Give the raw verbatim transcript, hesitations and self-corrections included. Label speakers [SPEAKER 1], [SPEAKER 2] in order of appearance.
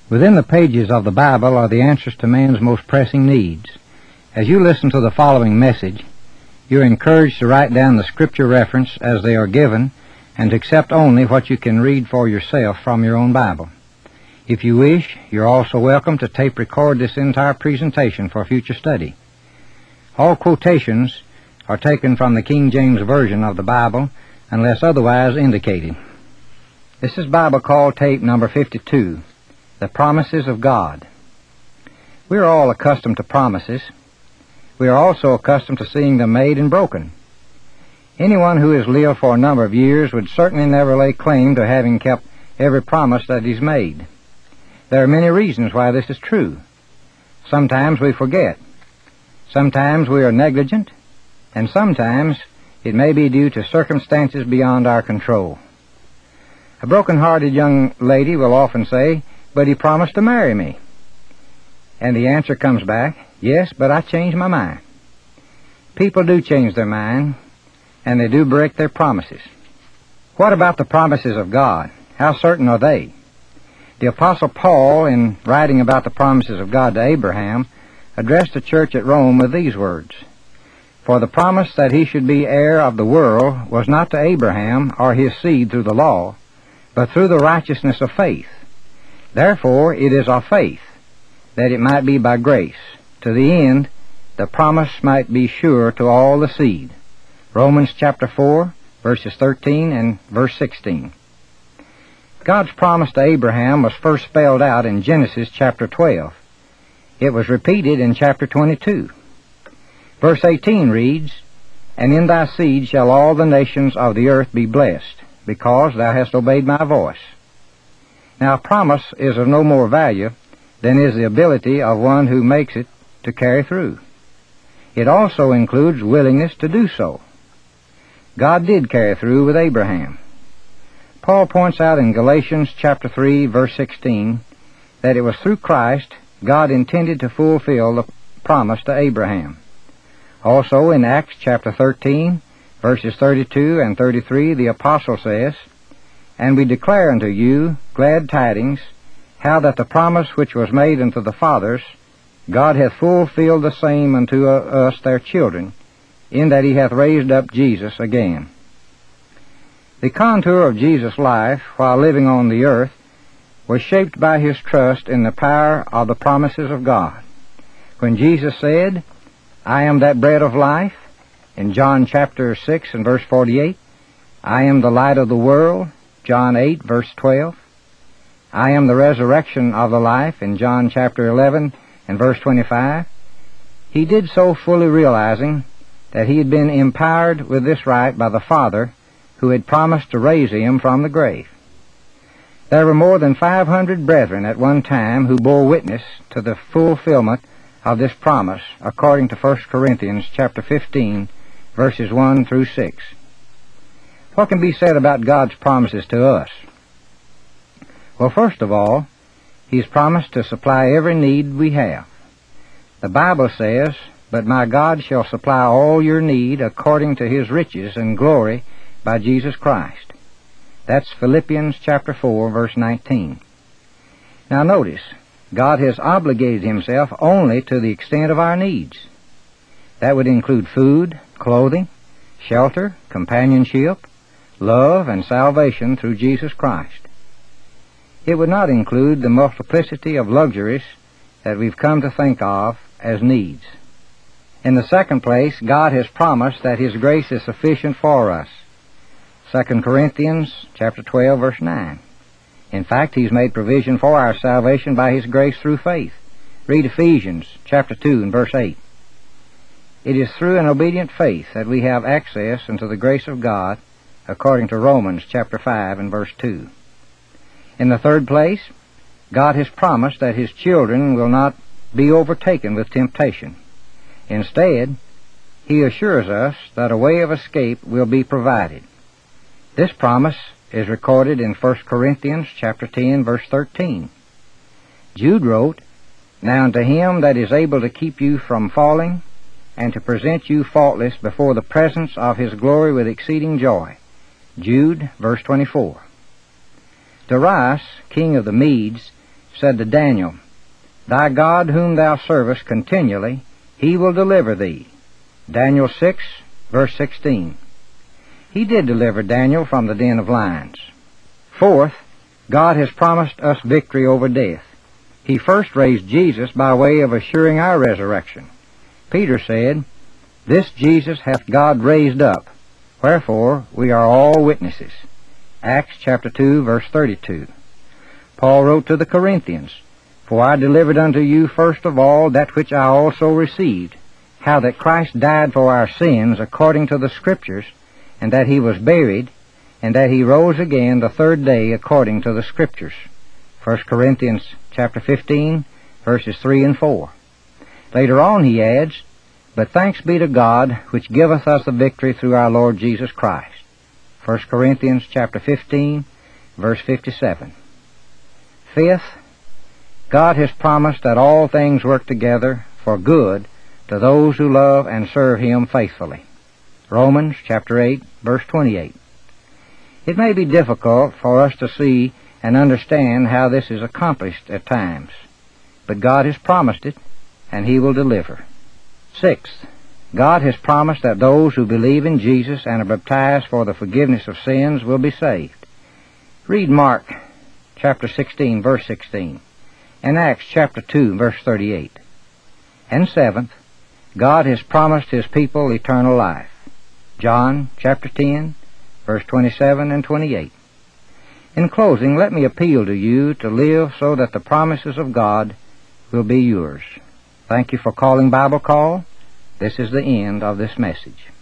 [SPEAKER 1] Within the pages of the Bible are the answers to man's most pressing needs. As you listen to the following message, you are encouraged to write down the scripture reference as they are given and to accept only what you can read for yourself from your own Bible. If you wish, you're also welcome to tape record this entire presentation for future study. All quotations are taken from the King James Version of the Bible unless otherwise indicated. This is Bible Call tape number fifty-two, The Promises of God. We are all accustomed to promises. We are also accustomed to seeing them made and broken. Anyone who has lived for a number of years would certainly never lay claim to having kept every promise that he's made. There are many reasons why this is true. Sometimes we forget. Sometimes we are negligent. And sometimes it may be due to circumstances beyond our control. A broken-hearted young lady will often say, "But he promised to marry me." And the answer comes back, "Yes, but I changed my mind." People do change their mind, and they do break their promises. What about the promises of God? How certain are they? The Apostle Paul, in writing about the promises of God to Abraham, addressed the church at Rome with these words, "For the promise that he should be heir of the world was not to Abraham or his seed through the law, but through the righteousness of faith. Therefore it is of faith, that it might be by grace, to the end the promise might be sure to all the seed." Romans chapter four, verses thirteen and verse sixteen. God's promise to Abraham was first spelled out in Genesis chapter twelve. It was repeated in chapter twenty-two. Verse eighteen reads, "And in thy seed shall all the nations of the earth be blessed, because thou hast obeyed my voice." Now, a promise is of no more value than is the ability of one who makes it to carry through. It also includes willingness to do so. God did carry through with Abraham. Paul points out in Galatians chapter three, verse sixteen, that it was through Christ God intended to fulfill the promise to Abraham. Also in Acts chapter thirteen, verses thirty-two and thirty-three, the apostle says, "And we declare unto you glad tidings, how that the promise which was made unto the fathers, God hath fulfilled the same unto us their children, in that he hath raised up Jesus again." The contour of Jesus' life while living on the earth was shaped by his trust in the power of the promises of God. When Jesus said, "I am that bread of life," in John chapter six and verse forty-eight, "I am the light of the world," John eight, verse twelve, "I am the resurrection of the life," in John chapter eleven and verse twenty-five, he did so fully realizing that he had been empowered with this right by the Father, who had promised to raise him from the grave. There were more than five hundred brethren at one time who bore witness to the fulfillment of this promise, according to First Corinthians chapter fifteen, verses one through six. What can be said about God's promises to us? Well, first of all, he's promised to supply every need we have. The Bible says, "But my God shall supply all your need according to his riches and glory by Jesus Christ." That's Philippians chapter four, verse nineteen. Now notice, God has obligated himself only to the extent of our needs. That would include food, clothing, shelter, companionship, love, and salvation through Jesus Christ. It would not include the multiplicity of luxuries that we've come to think of as needs. In the second place, God has promised that his grace is sufficient for us. Second Corinthians chapter twelve, verse nine. In fact, he's made provision for our salvation by his grace through faith. Read Ephesians chapter two and verse eight. It is through an obedient faith that we have access into the grace of God, according to Romans chapter five and verse two. In the third place, God has promised that his children will not be overtaken with temptation. Instead, he assures us that a way of escape will be provided. This promise is recorded in First Corinthians chapter ten, verse thirteen. Jude wrote, "Now unto him that is able to keep you from falling, and to present you faultless before the presence of his glory with exceeding joy." Jude, verse twenty-four. Darius, king of the Medes, said to Daniel, Thy God whom thou servest continually, he will deliver thee. Daniel six, verse sixteen. He did deliver Daniel from the den of lions. Fourth, God has promised us victory over death. He first raised Jesus by way of assuring our resurrection. Peter said, This Jesus hath God raised up, wherefore we are all witnesses. Acts chapter two, verse thirty-two. Paul wrote to the Corinthians, For I delivered unto you first of all that which I also received, how that Christ died for our sins according to the Scriptures, and that he was buried, and that he rose again the third day according to the Scriptures. First Corinthians chapter fifteen, verses three and four. Later on he adds, But thanks be to God, which giveth us the victory through our Lord Jesus Christ. First Corinthians chapter fifteen, verse fifty-seven. Fifth, God has promised that all things work together for good to those who love and serve him faithfully. Romans chapter eight, verse twenty-eight. It may be difficult for us to see and understand how this is accomplished at times, but God has promised it, and he will deliver. Sixth, God has promised that those who believe in Jesus and are baptized for the forgiveness of sins will be saved. Read Mark chapter sixteen, verse sixteen, and Acts chapter two, verse thirty-eight. And seventh, God has promised his people eternal life. John chapter ten, verse twenty-seven and twenty-eight. In closing, let me appeal to you to live so that the promises of God will be yours. Thank you for calling Bible Call. This is the end of this message.